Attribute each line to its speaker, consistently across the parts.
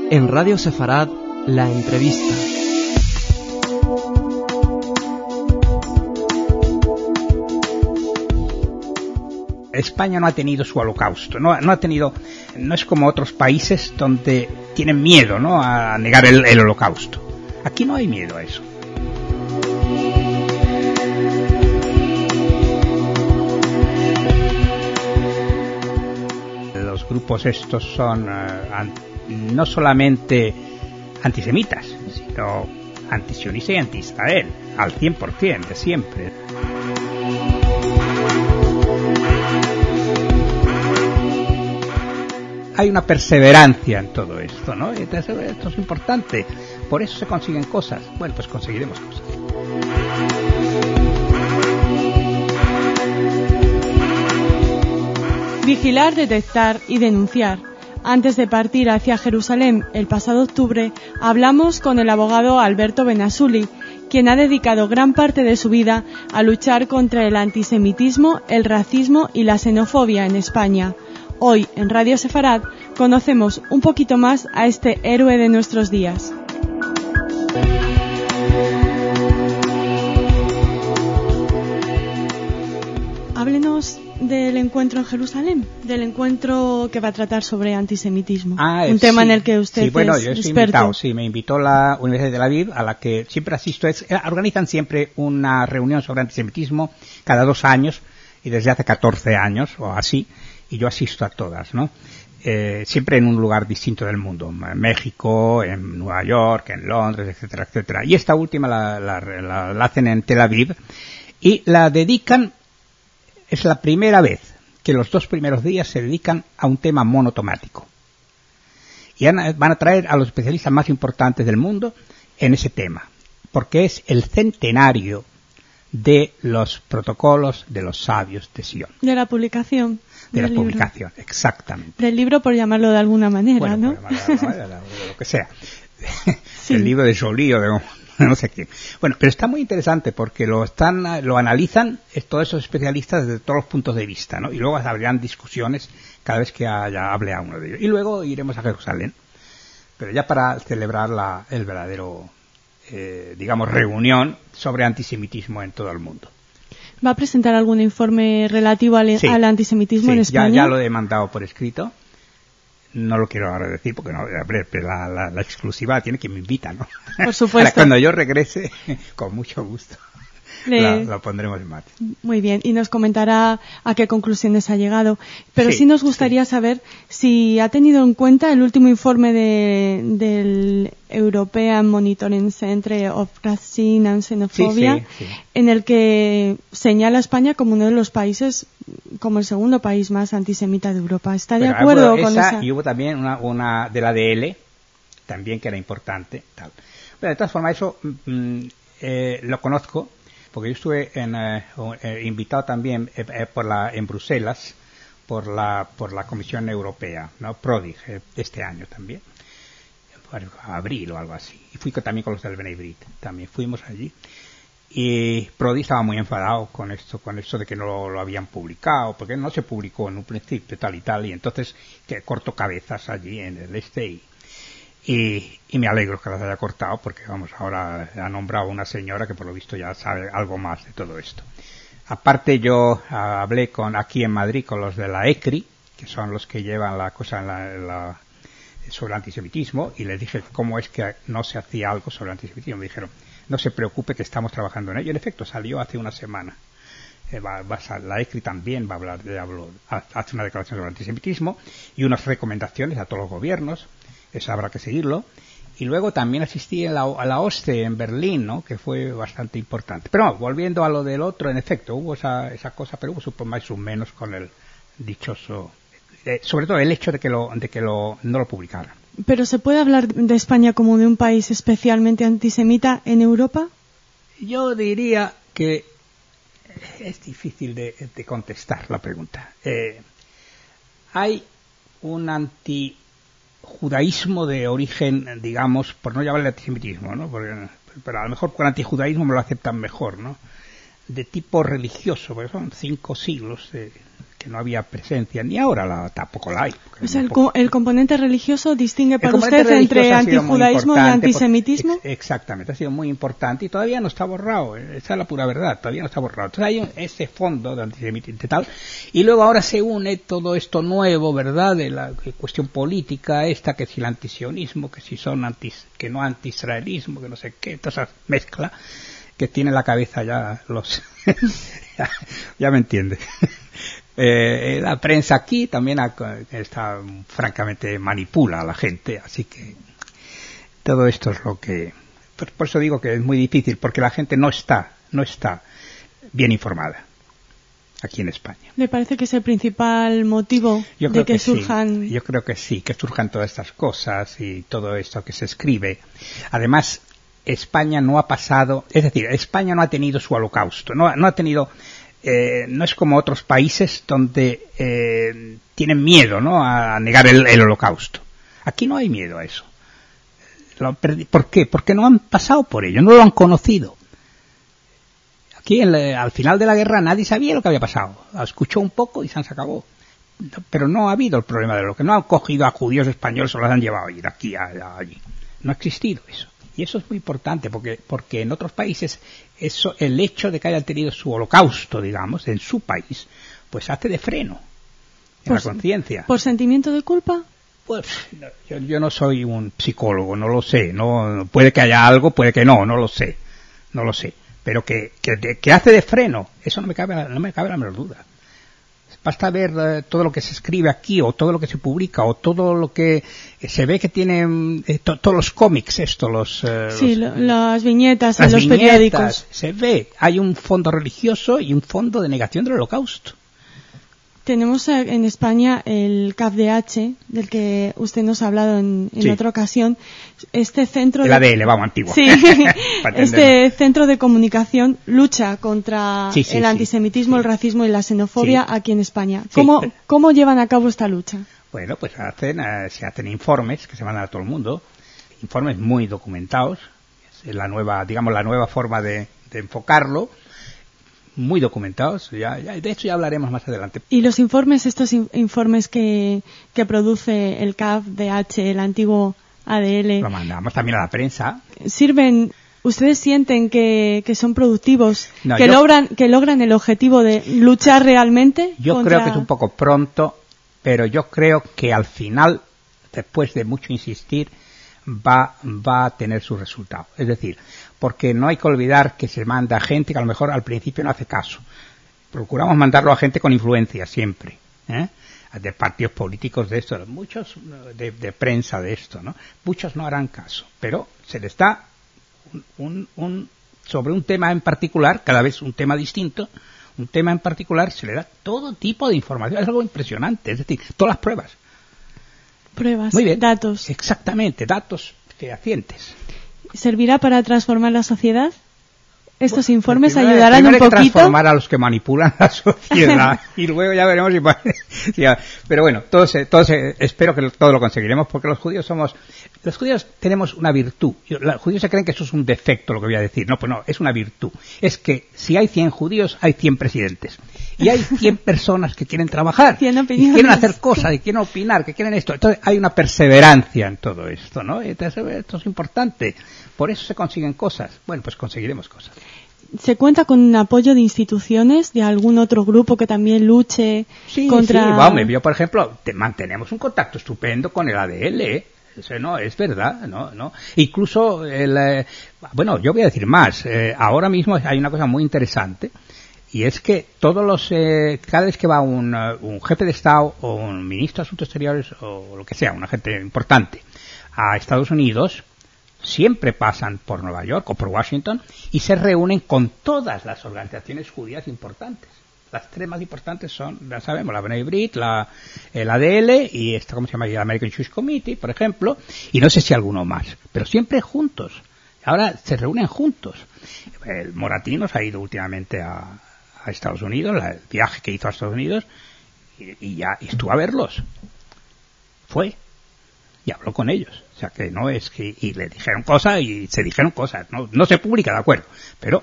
Speaker 1: En Radio Sefarad, la entrevista.
Speaker 2: España no ha tenido su holocausto, no es como otros países donde tienen miedo, ¿no?, a negar el holocausto. Aquí no hay miedo a eso. Los grupos estos son no solamente antisemitas, sino antisionistas y anti-Israel, al 100% de siempre. Hay una perseverancia en todo esto, ¿no? Entonces, esto es importante. Por eso se consiguen cosas. Bueno, pues conseguiremos cosas.
Speaker 3: Vigilar, detectar y denunciar. Antes de partir hacia Jerusalén el pasado octubre, hablamos con el abogado Alberto Benasuli, quien ha dedicado gran parte de su vida a luchar contra el antisemitismo, el racismo y la xenofobia en España. Hoy, en Radio Sefarad, conocemos un poquito más a este héroe de nuestros días. Háblenos del encuentro en Jerusalén, del encuentro que va a tratar sobre antisemitismo, un tema en el que usted es experto.
Speaker 2: Yo estoy invitado, me invitó la Universidad de Tel Aviv, a la que siempre asisto. Organizan siempre una reunión sobre antisemitismo cada 2 años, y desde hace 14 años o así, y yo asisto a todas, ¿no? Siempre en un lugar distinto del mundo, en México, en Nueva York, en Londres, etcétera, etcétera. Y esta última la hacen en Tel Aviv y la dedican. Es la primera vez que los 2 primeros días se dedican a un tema monotemático. Y van a traer a los especialistas más importantes del mundo en ese tema, porque es el centenario de los protocolos de los sabios de Sion.
Speaker 3: De la publicación.
Speaker 2: De la publicación, exactamente.
Speaker 3: Del libro, por llamarlo de alguna manera,
Speaker 2: bueno,
Speaker 3: ¿no?
Speaker 2: Por llamarlo de alguna manera, de lo que sea. Sí. El libro de Joly o de no sé quién. Bueno, pero está muy interesante porque lo analizan todos esos especialistas desde todos los puntos de vista, ¿no? Y luego habrían discusiones cada vez que hable a uno de ellos. Y luego iremos a Jerusalén, pero ya para celebrar el verdadero, reunión sobre antisemitismo en todo el mundo.
Speaker 3: ¿Va a presentar algún informe relativo al antisemitismo en España?
Speaker 2: Ya lo he mandado por escrito. No lo quiero ahora decir porque la exclusiva tiene que me invitan, ¿no?
Speaker 3: Por supuesto.
Speaker 2: Cuando yo regrese, con mucho gusto, lo pondremos en marcha.
Speaker 3: Muy bien, y nos comentará a qué conclusiones ha llegado. Pero sí nos gustaría saber si ha tenido en cuenta el último informe del European Monitoring Center of Racism and Xenophobia, en el que señala a España como uno de los países, como el segundo país más antisemita de Europa. ¿Está de acuerdo con esa?
Speaker 2: Y hubo también una de la DL, también, que era importante. Tal. Pero de todas formas, eso lo conozco, porque yo estuve invitado también en Bruselas por la Comisión Europea, ¿no? Prodig, este año también, abril o algo así. Y fui también con los del Bnei Brit, también fuimos allí. Y Prodi estaba muy enfadado con esto de que no lo habían publicado, porque no se publicó en un principio tal y tal, y entonces que cortó cabezas allí en el este y me alegro que las haya cortado, porque ahora ha nombrado una señora que por lo visto ya sabe algo más de todo esto. Aparte, yo hablé aquí en Madrid con los de la ECRI, que son los que llevan la cosa sobre antisemitismo, y les dije cómo es que no se hacía algo sobre antisemitismo. Me dijeron: no se preocupe, que estamos trabajando en ello. En efecto, salió hace una semana. La ECRI también va a hablar hace una declaración sobre antisemitismo y unas recomendaciones a todos los gobiernos. Eso habrá que seguirlo. Y luego también asistí a la OSCE en Berlín, ¿no?, que fue bastante importante. Pero no, volviendo a lo del otro, en efecto, hubo esa cosa, pero hubo más o menos con el dichoso, sobre todo el hecho de que no lo publicaran.
Speaker 3: ¿Pero se puede hablar de España como de un país especialmente antisemita en Europa?
Speaker 2: Yo diría que es difícil de contestar la pregunta. Hay un antijudaísmo de origen, digamos, por no llamarle antisemitismo, ¿no? Pero a lo mejor con antijudaísmo me lo aceptan mejor, ¿no? De tipo religioso, porque son 5 siglos que que no había presencia, ni ahora tampoco la hay.
Speaker 3: O sea, el componente religioso distingue para usted entre antijudaísmo y antisemitismo.
Speaker 2: Exactamente, ha sido muy importante y todavía no está borrado, esa es la pura verdad, todavía no está borrado. Entonces hay ese fondo de antisemitismo y tal, y luego ahora se une todo esto nuevo, ¿verdad?, de la cuestión política esta, que si el antisionismo, que si son que no anti-israelismo, que no sé qué, toda esa mezcla que tiene en la cabeza ya los... ya me entiende. La prensa aquí también está francamente manipula a la gente, así que todo esto es lo que... Por eso digo que es muy difícil, porque la gente no está bien informada aquí en España.
Speaker 3: ¿Le parece que es el principal motivo de que surjan?
Speaker 2: Sí. Yo creo que sí, que surjan todas estas cosas y todo esto que se escribe. Además, España no ha pasado, es decir, España no ha tenido su holocausto, no ha tenido, no es como otros países donde tienen miedo, ¿no?, a negar el holocausto. Aquí no hay miedo a eso. ¿Por qué? Porque no han pasado por ello, no lo han conocido. Aquí al final de la guerra nadie sabía lo que había pasado, escuchó un poco y se acabó. Pero no ha habido el problema de lo que no han cogido a judíos españoles o los han llevado de aquí a allí. No ha existido eso. Y eso es muy importante porque en otros países el hecho de que hayan tenido su holocausto, digamos, en su país, pues hace de freno en la conciencia.
Speaker 3: ¿Por sentimiento de culpa?
Speaker 2: Pues yo no soy un psicólogo, no lo sé. No, puede que haya algo, puede que no lo sé. Pero que hace de freno, eso no me cabe la menor duda. Basta ver todo lo que se escribe aquí, o todo lo que se publica, o todo lo que se ve que tienen todos los cómics,
Speaker 3: las viñetas en los periódicos.
Speaker 2: Se ve, hay un fondo religioso y un fondo de negación del holocausto.
Speaker 3: Tenemos en España el CAFDH, del que usted nos ha hablado en otra ocasión. Este centro
Speaker 2: ADL, vamos, antiguo.
Speaker 3: Sí, este centro de comunicación lucha contra el antisemitismo, el racismo y la xenofobia aquí en España. ¿Cómo llevan a cabo esta lucha?
Speaker 2: Bueno, pues se hacen informes que se mandan a todo el mundo, informes muy documentados. Es la nueva forma de enfocarlo. Muy documentados, de hecho ya hablaremos más adelante.
Speaker 3: ¿Y los informes, estos informes que produce el CAFDH, el antiguo ADL?
Speaker 2: Lo mandamos también a la prensa.
Speaker 3: ¿Sirven? ¿Ustedes sienten que son productivos? ¿Logran el objetivo de luchar realmente?
Speaker 2: Yo creo que es un poco pronto, pero yo creo que al final, después de mucho insistir, va a tener su resultado. Es decir, porque no hay que olvidar que se manda gente que a lo mejor al principio no hace caso. Procuramos mandarlo a gente con influencia siempre, de partidos políticos de esto, muchos de prensa de esto, ¿no? Muchos no harán caso, pero se les da sobre un tema en particular, cada vez un tema distinto, un tema en particular, se le da todo tipo de información. Es algo impresionante, es decir, todas las pruebas.
Speaker 3: Pruebas,
Speaker 2: muy bien,
Speaker 3: datos.
Speaker 2: Exactamente, datos fehacientes.
Speaker 3: ¿Servirá para transformar la sociedad? ¿Estos informes ayudarán un poquito?
Speaker 2: Hay que transformar a los que manipulan la sociedad y luego ya veremos si pero bueno, espero que todo lo conseguiremos, porque los judíos tenemos una virtud. Los judíos se creen que eso es un defecto, lo que voy a decir. No, pues no, es una virtud. Es que si hay 100 judíos, hay 100 presidentes. Y hay 100 personas que quieren trabajar, y quieren hacer cosas, y quieren opinar, que quieren esto. Entonces hay una perseverancia en todo esto, ¿no? Esto es importante. Por eso se consiguen cosas. Bueno, pues conseguiremos cosas.
Speaker 3: ¿Se cuenta con un apoyo de instituciones, de algún otro grupo que también luche contra...?
Speaker 2: Sí, vamos, yo por ejemplo, mantenemos un contacto estupendo con el ADL, Eso no, es verdad, no. Incluso, bueno, yo voy a decir más. Ahora mismo hay una cosa muy interesante, y es que cada vez que va un jefe de Estado o un ministro de Asuntos Exteriores o lo que sea, una gente importante, a Estados Unidos, siempre pasan por Nueva York o por Washington y se reúnen con todas las organizaciones judías importantes. Las tres más importantes son, ya sabemos, la Bnei Brit, el ADL y ¿cómo se llama? El American Jewish Committee, por ejemplo, y no sé si alguno más, pero siempre juntos. Ahora se reúnen juntos. El Moratino se ha ido últimamente a Estados Unidos, el viaje que hizo a Estados Unidos, y estuvo a verlos. Fue y habló con ellos. O sea, que no es que... Y le dijeron cosas y se dijeron cosas. No se publica, de acuerdo. Pero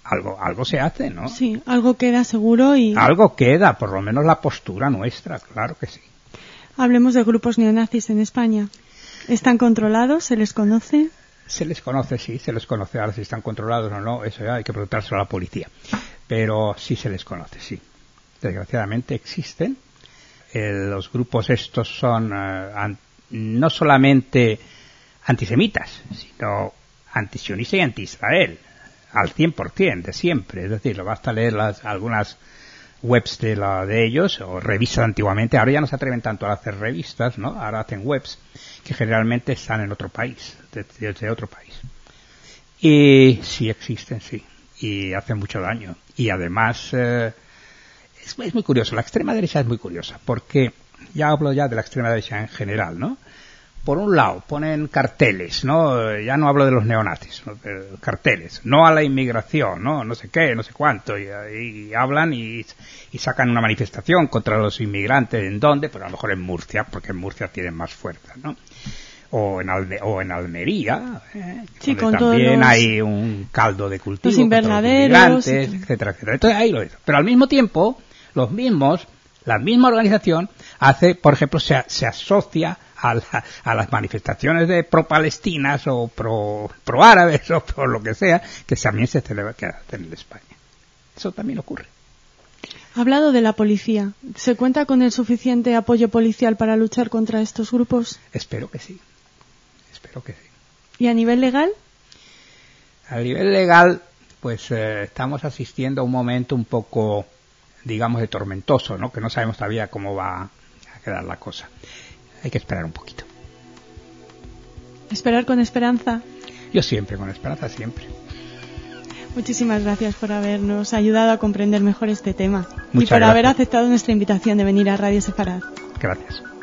Speaker 2: algo se hace, ¿no?
Speaker 3: Sí, algo queda seguro y...
Speaker 2: Algo queda, por lo menos la postura nuestra, claro que sí.
Speaker 3: Hablemos de grupos neonazis en España. ¿Están controlados? ¿Se les conoce?
Speaker 2: Se les conoce, sí, se les conoce. Ahora si están controlados o no, eso ya hay que preguntárselo a la policía. Pero sí se les conoce, sí. Desgraciadamente existen. Los grupos estos son no solamente antisemitas, sino antisionistas y anti-Israel, al 100%, de siempre. Es decir, basta leer algunas webs de ellos, o revistas antiguamente. Ahora ya no se atreven tanto a hacer revistas, ¿no? Ahora hacen webs que generalmente están en otro país, desde otro país. Y sí existen, sí. Y hacen mucho daño. Y además, es muy curioso. La extrema derecha es muy curiosa, porque ya hablo ya de la extrema derecha en general, ¿no? Por un lado, ponen carteles, ¿no? Ya no hablo de los neonazis, ¿no? Carteles. No a la inmigración, ¿no? No sé qué, no sé cuánto. Y hablan y sacan una manifestación contra los inmigrantes. ¿En dónde? Pues a lo mejor en Murcia, porque en Murcia tienen más fuerza, ¿no? O en Almería,
Speaker 3: sí,
Speaker 2: donde también hay un caldo de cultivo
Speaker 3: los invernaderos,
Speaker 2: contra los inmigrantes, etcétera, etcétera. Entonces ahí lo hizo. Pero al mismo tiempo, la misma organización hace, por ejemplo, se asocia a las manifestaciones de pro-palestinas o pro-árabes o por lo que sea, que también se celebra en España. Eso también ocurre.
Speaker 3: Ha hablado de la policía. ¿Se cuenta con el suficiente apoyo policial para luchar contra estos grupos?
Speaker 2: Espero que sí.
Speaker 3: ¿Y a nivel legal?
Speaker 2: A nivel legal, pues estamos asistiendo a un momento un poco, digamos, de tormentoso, ¿no? Que no sabemos todavía cómo va a quedar la cosa. Hay que esperar un poquito.
Speaker 3: ¿Esperar con esperanza?
Speaker 2: Yo siempre, con esperanza, siempre.
Speaker 3: Muchísimas gracias por habernos ayudado a comprender mejor este tema.
Speaker 2: Muchas
Speaker 3: y por
Speaker 2: gracias.
Speaker 3: haber aceptado nuestra invitación de venir a Radio Sefarad.
Speaker 2: Gracias.